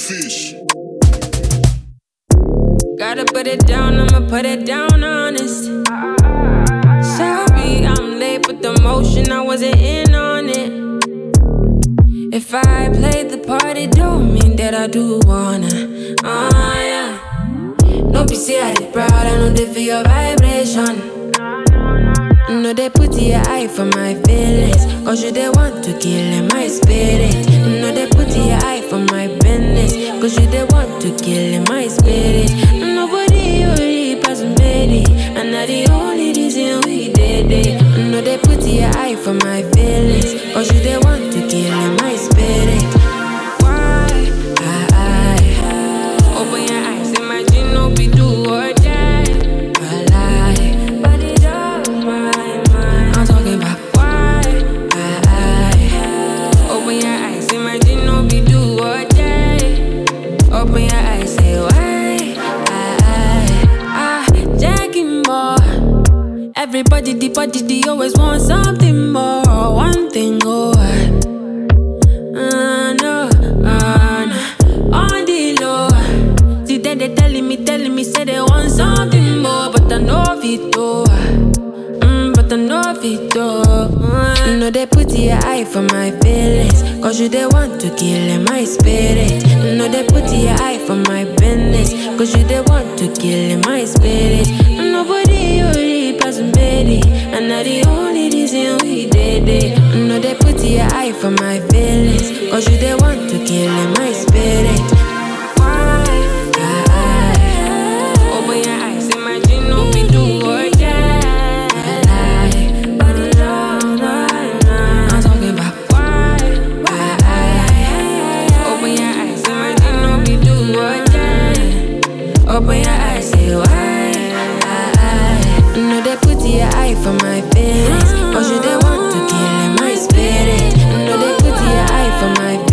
fish. Gotta put it down, I'ma put it down honest. Sorry, I'm late, but the motion, I wasn't in on it. If I played the party, don't mean that I do wanna. Yeah. Don't be say I did proud, I know they feel your vibration. No, they put your eye for my feelings, cause you they want to kill my spirit. No, they put your eye for my business, cause you they want to kill my spirit. Nobody really pass me, and not the only reason we did it. No, they put your eye for my feelings, cause you they want to kill my spirit. Why? Open your eyes, imagine no be do or die. Open your eyes, say why? Jacking more. Everybody, the body, they always want something more. One thing, no. On the low. See that they telling me, say they want something more. But I know it though. But I know it though. No, they put your eye for my feelings, cause you they want to kill my spirit. No, they put your eye for my business, cause you they want to kill my spirit. Nobody really pass me, and not the only reason we did it. No, they put your eye for my feelings, cause you they want to kill my spirit. Why? Open your eyes, imagine no be do or die. Open your eyes, say why? No, they put your eye for my feelings, cause you they want to kill my spirit. No, they put your eye for my